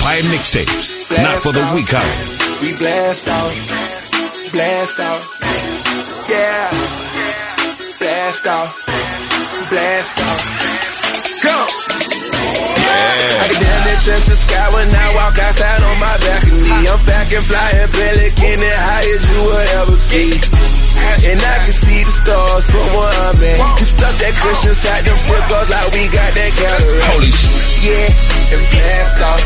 Empire Mixtapes, not for the weak out. We blast out, yeah, blast out, go. I can damn it touch the sky when I walk outside on my balcony. I'm back and flying, pelican as high as you will ever be. And I can see the stars from where I'm at. You stuck that cushion inside them flippers like we got that gallery. Holy shit. Yeah, and blast off.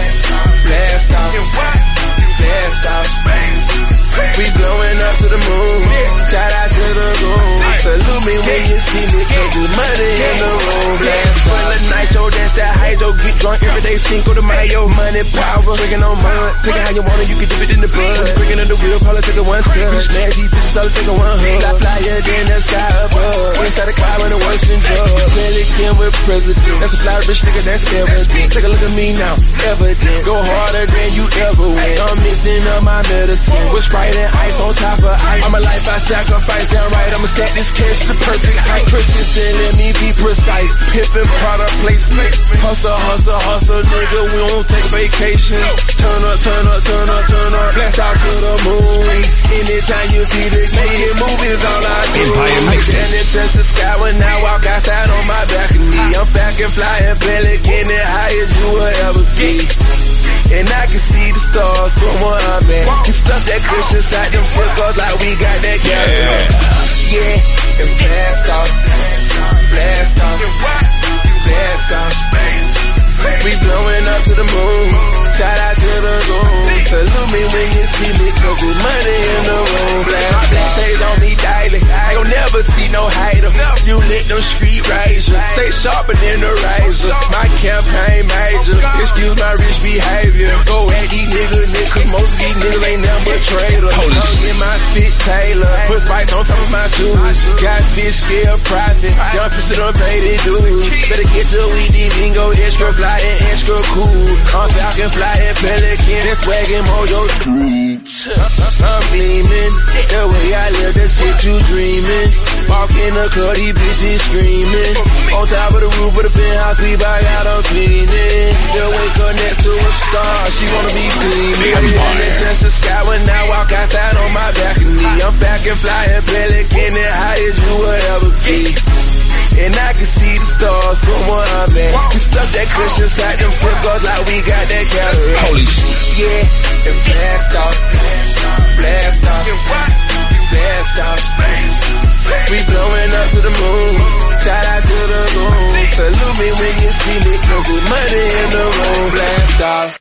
We blowing up to the moon. Shout out to the room. Salute me when you see me, cause there's money in the room. Blast full of nitro, that's that hydro. Get drunk every day, Cinco de Mayo. Money, power, drinking on mud. Take it how you want it, you can dip it in the blood. Breaking in the wheel, probably take it one touch. We smash these bitches, all take it one hug. Fly flyer than the sky above. Inside the cloud when the worse than drugs. Pelican with president. That's a fly rich nigga, that's evident. Take a look at me now, evident. Go harder than you ever win. I'm mixing up my medicine with Sprite and ice on top of ice. I'm a life I sacrifice, down right. I'ma stack this cash to the perfect height. Persistent, let me be precise. Pimpin' product placement. Hustle, nigga, we don't take vacation. Turn up. Blast out to the moon. Anytime you see the making movies, all I do. Empire I stand and touch the sky when I walk outside on my balcony. I'm back and flying, pelican as high as you will ever be. And I can see the stars from where I'm at. You stuck that cushion inside them flippers like we got that gallery. Yeah, and blast off. We blowing up to the moon. Shout out to the room. Salute me when you see me, cause there's money in the room. My black shades on me daily. I gon' never see no hater. You lit them street razor. Stay sharper than the razor. My campaign major. Excuse my rich behavior. Go at these niggas, cause most of these niggas ain't nothing but traitors. I'm get my fit Taylor. Put spikes on top of my shoes. Got fish scale profit. Jump into them faded dudes. Better get your weed, then go extra fly and extra cool. I'm Falcon flying pelican, then swagging mojo. I'm gleaming, the way I live, that shit you dreaming. Walk in the club, these bitches screaming. On top of the roof of the penthouse, we buy out, I'm cleaning. She'll wake up next to a star, she wanna be gleaming. I touch the sky when I walk outside on my balcony. I'm back and flying, pelican as high as you will ever be. And I can see the stars from where I'm at. We stuck that cushion inside them flippers like we got that gallery. Holy shit. Yeah, and blast off. We blowing up to the moon. Shout out to the room. Salute me when you see me, cause there's money in the room. Blast off.